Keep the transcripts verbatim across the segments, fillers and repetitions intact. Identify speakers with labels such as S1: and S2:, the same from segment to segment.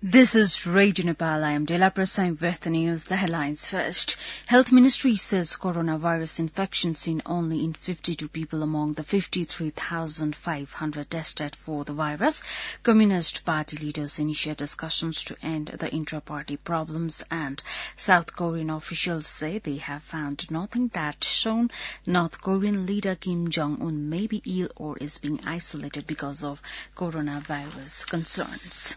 S1: This is Radio Nepal. I am Dela Prasad with the news. The headlines first. Health Ministry says coronavirus infection seen only in fifty-two people among the fifty-three thousand five hundred tested for the virus. Communist Party leaders initiate discussions to end the intra-party problems, and South Korean officials say they have found nothing that shown North Korean leader Kim Jong-un may be ill or is being isolated because of coronavirus concerns.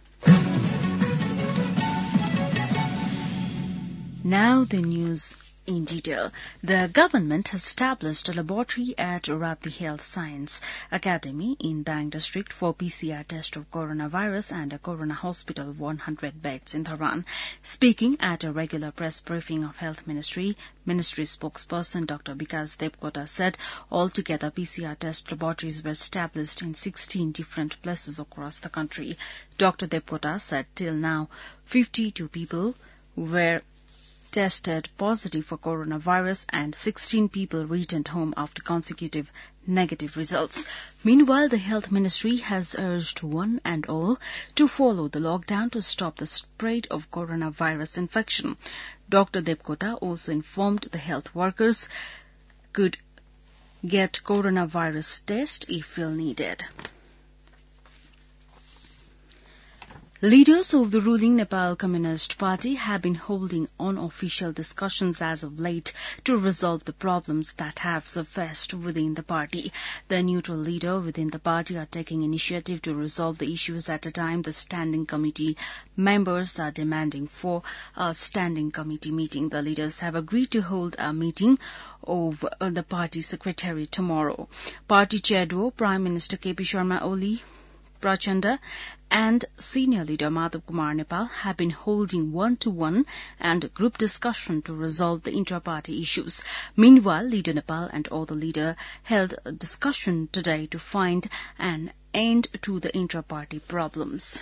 S1: Now the news in detail. The government has established a laboratory at Rapti Health Science Academy in Dang district for P C R test of coronavirus and a corona hospital of one hundred beds in Dharan. Speaking at a regular press briefing of Health Ministry, Ministry spokesperson Doctor Vikas Debkota said altogether P C R test laboratories were established in sixteen different places across the country. Doctor Debkota said till now fifty-two people were tested positive for coronavirus and sixteen people returned home after consecutive negative results. Meanwhile, the Health Ministry has urged one and all to follow the lockdown to stop the spread of coronavirus infection. Doctor Debkota also informed the health workers could get coronavirus test if feel needed. Leaders of the ruling Nepal Communist Party have been holding unofficial discussions as of late to resolve the problems that have surfaced within the party. The neutral leader within the party are taking initiative to resolve the issues at a time the standing committee members are demanding for a standing committee meeting. The leaders have agreed to hold a meeting of the party secretary tomorrow. Party chairman Prime Minister K P Sharma Oli Prachanda and senior leader Madhav Kumar Nepal have been holding one-to-one and group discussion to resolve the intra-party issues. Meanwhile, Leader Nepal and all the leader held a discussion today to find an end to the intra-party problems.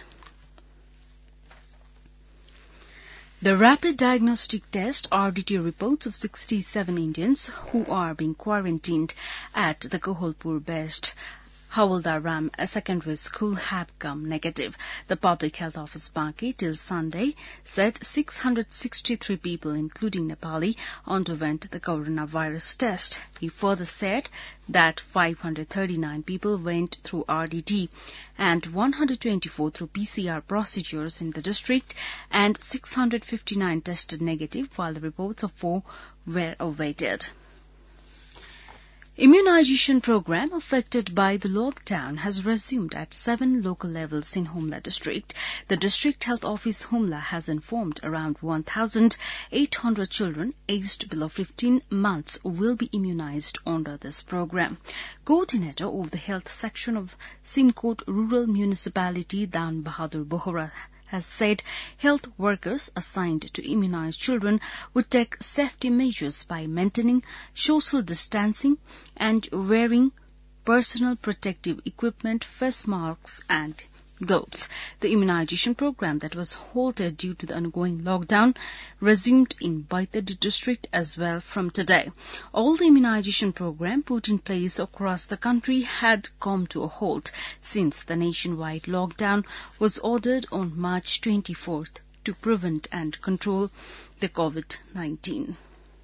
S1: The rapid diagnostic test R D T reports of sixty-seven Indians who are being quarantined at the Kohalpur-based Havildar Ram Secondary School have come negative. The Public Health Office Baki till Sunday said six hundred sixty-three people, including Nepali, underwent the coronavirus test. He further said that five hundred thirty-nine people went through R D T and one hundred twenty-four through P C R procedures in the district, and six hundred fifty-nine tested negative, while the reports of four were awaited. Immunization program affected by the lockdown has resumed at seven local levels in Humla district. The district health office Humla has informed around one thousand eight hundred children aged below fifteen months will be immunized under this program. Coordinator of the health section of Simkot Rural Municipality, Dan Bahadur Bohra, has said health workers assigned to immunize children would take safety measures by maintaining social distancing and wearing personal protective equipment, face masks and gloves. The immunization program that was halted due to the ongoing lockdown resumed in Baitadi district as well from today. All the immunization program put in place across the country had come to a halt since the nationwide lockdown was ordered on March twenty-fourth to prevent and control the COVID nineteen.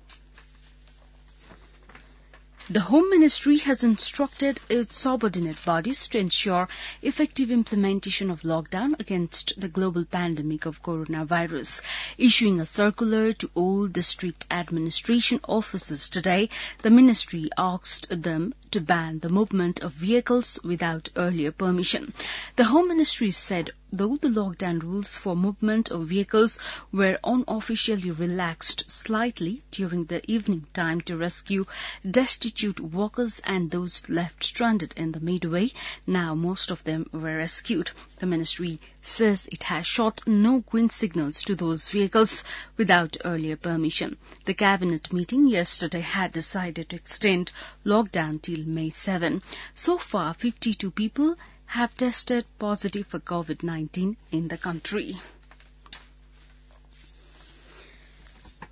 S1: The Home Ministry has instructed its subordinate bodies to ensure effective implementation of lockdown against the global pandemic of coronavirus. Issuing a circular to all district administration offices today, the ministry asked them to ban the movement of vehicles without earlier permission. The Home Ministry said though the lockdown rules for movement of vehicles were unofficially relaxed slightly during the evening time to rescue destitute workers and those left stranded in the midway, now most of them were rescued. The ministry says it has shot no green signals to those vehicles without earlier permission. The cabinet meeting yesterday had decided to extend lockdown till May seventh. So far, fifty-two people have tested positive for COVID nineteen in the country.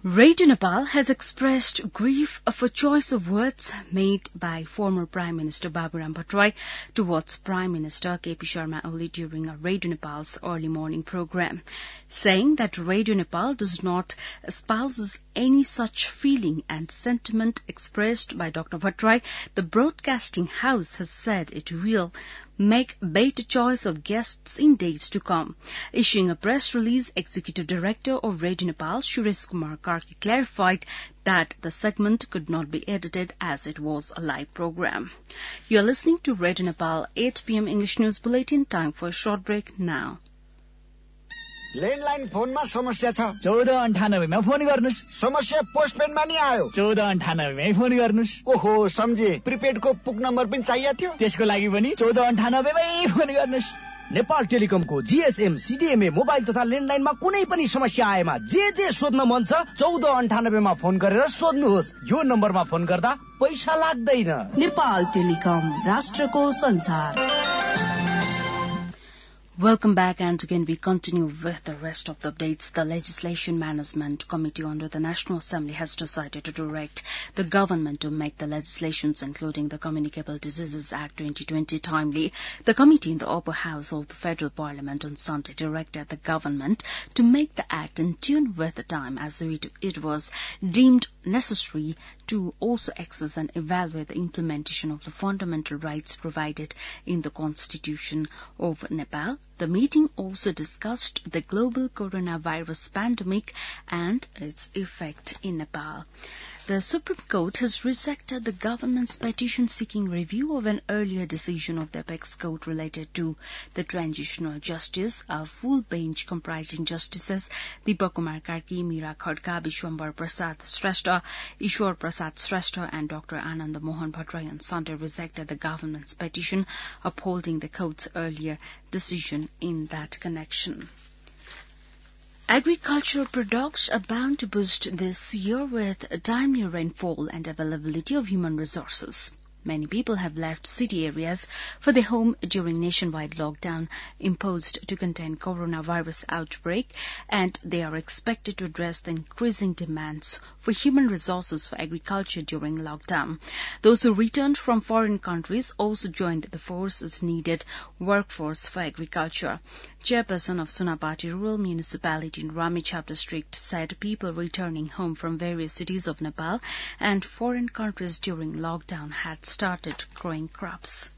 S1: Radio Nepal has expressed grief for choice of words made by former Prime Minister Baburam Bhattrai towards Prime Minister K P Sharma Oli during a Radio Nepal's early morning program, saying that Radio Nepal does not espouse any such feeling and sentiment expressed by Doctor Bhattrai. The broadcasting house has said it will make better choice of guests in days to come. Issuing a press release, Executive Director of Radio Nepal, Suresh Kumar Karki, clarified that the segment could not be edited as it was a live program. You are listening to Radio Nepal eight p m English News Bulletin. Time for a short break now.
S2: Landline फोनमा समस्या छ
S3: चौध अन्ठानब्बेमा phone गर्नुस्।
S2: समस्या पोस्टपेडमा नि आयो
S3: चौध अन्ठानब्बेमै फोन गर्नुस्।
S2: ओहो सम्झे, प्रिपेडको पुक नम्बर पनि चाहिएको थियो,
S3: त्यसको लागि पनि चौध अन्ठानब्बेमै फोन गर्नुस्।
S4: नेपाल टेलिकमको जीएसएम सीडीएमए मोबाइल तथा ल्यान्डलाइनमा कुनै पनि समस्या आएमा जे जे सोध्न मन छ चौध अन्ठानब्बेमा फोन गरेर सोध्नुहोस्। यो नम्बरमा फोन गर्दा पैसा लाग्दैन।
S5: नेपाल टेलिकम, राष्ट्रको संसार।
S1: Welcome back, and again we continue with the rest of the updates. The Legislation Management Committee under the National Assembly has decided to direct the government to make the legislations, including the Communicable Diseases Act twenty twenty, timely. The committee in the upper house of the Federal Parliament on Sunday directed the government to make the act in tune with the time, as it, it was deemed necessary to also access and evaluate the implementation of the fundamental rights provided in the Constitution of Nepal. The meeting also discussed the global coronavirus pandemic and its effect in Nepal. The Supreme Court has rejected the government's petition seeking review of an earlier decision of the Apex Court related to the transitional justice. A full bench comprising Justices Deepak Kumar Karki, Meera Khadka, Vishwambar Prasad Shrestha, Ishwar Prasad Shrestha and Doctor Anand Mohan Bhattrai on Sunday rejected the government's petition, upholding the court's earlier decision in that connection. Agricultural products are bound to boost this year with timely rainfall and availability of human resources. Many people have left city areas for their home during nationwide lockdown imposed to contain coronavirus outbreak, and they are expected to address the increasing demands for human resources for agriculture during lockdown. Those who returned from foreign countries also joined the force as needed workforce for agriculture. Chairperson of Sunapati Rural Municipality in Ramechhap district said people returning home from various cities of Nepal and foreign countries during lockdown had started growing crops.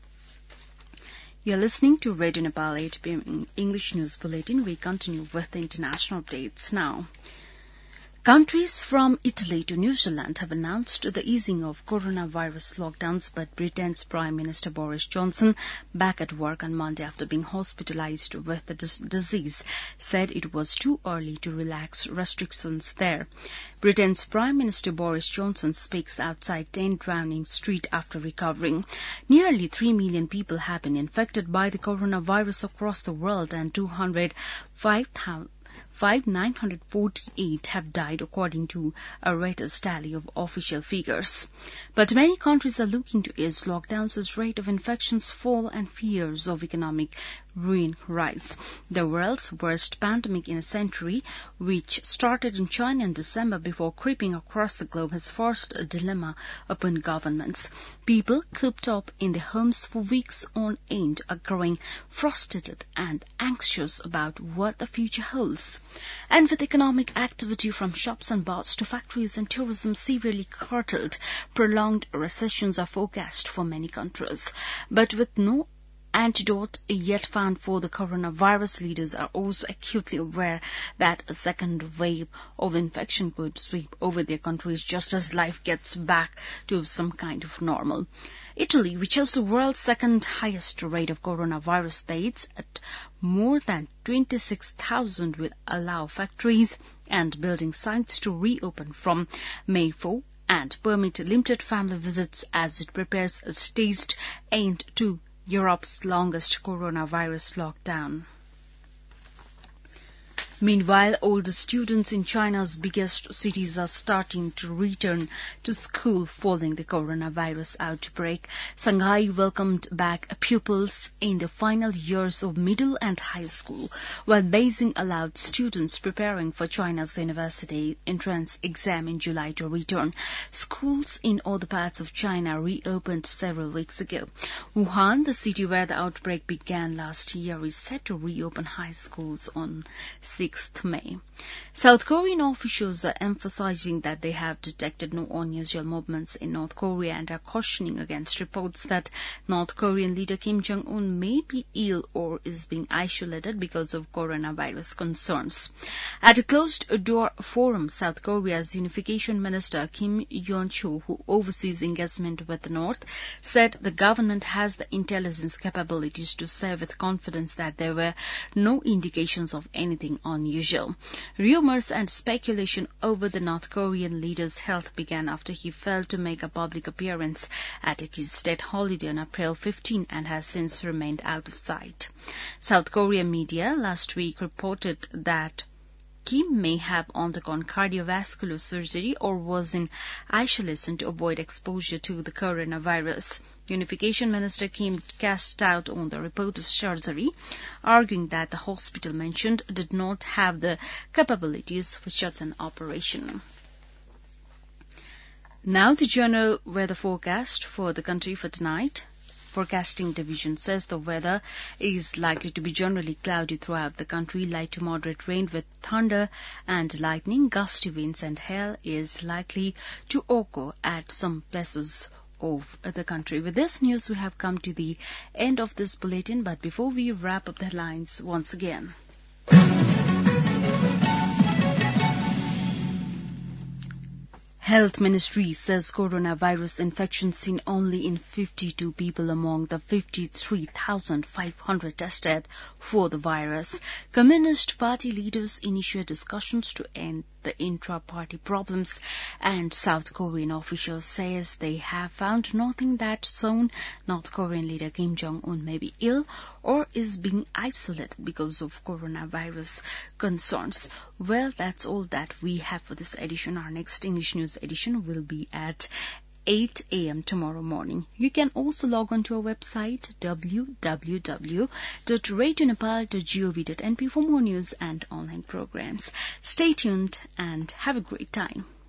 S1: You are listening to Radio Nepal eight p m English News Bulletin. We continue with the international updates now. Countries from Italy to New Zealand have announced the easing of coronavirus lockdowns, but Britain's Prime Minister Boris Johnson, back at work on Monday after being hospitalized with the dis- disease, said it was too early to relax restrictions there. Britain's Prime Minister Boris Johnson speaks outside ten Downing Street after recovering. Nearly three million people have been infected by the coronavirus across the world, and two hundred five thousand five thousand nine hundred forty-eight have died, according to a Reuters tally of official figures. But many countries are looking to ease lockdowns as rate of infections fall and fears of economic ruin rise. The world's worst pandemic in a century, which started in China in December before creeping across the globe, has forced a dilemma upon governments. People cooped up in their homes for weeks on end are growing frustrated and anxious about what the future holds. And with economic activity from shops and bars to factories and tourism severely curtailed, prolonged recessions are forecast for many countries. But with no antidote yet found for the coronavirus, leaders are also acutely aware that a second wave of infection could sweep over their countries just as life gets back to some kind of normal. Italy, which has the world's second highest rate of coronavirus deaths at more than twenty-six thousand, will allow factories and building sites to reopen from May fourth and permit limited family visits as it prepares a staged end to Europe's longest coronavirus lockdown. Meanwhile, older students in China's biggest cities are starting to return to school following the coronavirus outbreak. Shanghai welcomed back pupils in the final years of middle and high school, while Beijing allowed students preparing for China's university entrance exam in July to return. Schools in other parts of China reopened several weeks ago. Wuhan, the city where the outbreak began last year, is set to reopen high schools on sixth May. South Korean officials are emphasizing that they have detected no unusual movements in North Korea and are cautioning against reports that North Korean leader Kim Jong-un may be ill or is being isolated because of coronavirus concerns. At a closed-door forum, South Korea's unification minister Kim Yeon-chul, who oversees engagement with the North, said the government has the intelligence capabilities to say with confidence that there were no indications of anything unusual. Rumours and speculation over the North Korean leader's health began after he failed to make a public appearance at his state holiday on April fifteenth and has since remained out of sight. South Korean media last week reported that Kim may have undergone cardiovascular surgery or was in isolation to avoid exposure to the coronavirus. Unification Minister Kim cast doubt on the report of surgery, arguing that the hospital mentioned did not have the capabilities for such an operation. Now the general weather forecast for the country for tonight. Forecasting Division says the weather is likely to be generally cloudy throughout the country, light to moderate rain with thunder and lightning, gusty winds, and hail is likely to occur at some places of the country. With this news, we have come to the end of this bulletin, but before we wrap up the headlines once again. Health Ministry says coronavirus infection seen only in fifty-two people among the fifty-three thousand five hundred tested for the virus. Communist Party leaders initiate discussions to end the intra-party problems, and South Korean officials says they have found nothing that shown North Korean leader Kim Jong-un may be ill or is being isolated because of coronavirus concerns. Well, that's all that we have for this edition. Our next English News edition will be at eight a.m. tomorrow morning. You can also log on to our website w w w dot radio nepal dot gov dot n p for more news and online programs. Stay tuned and have a great time.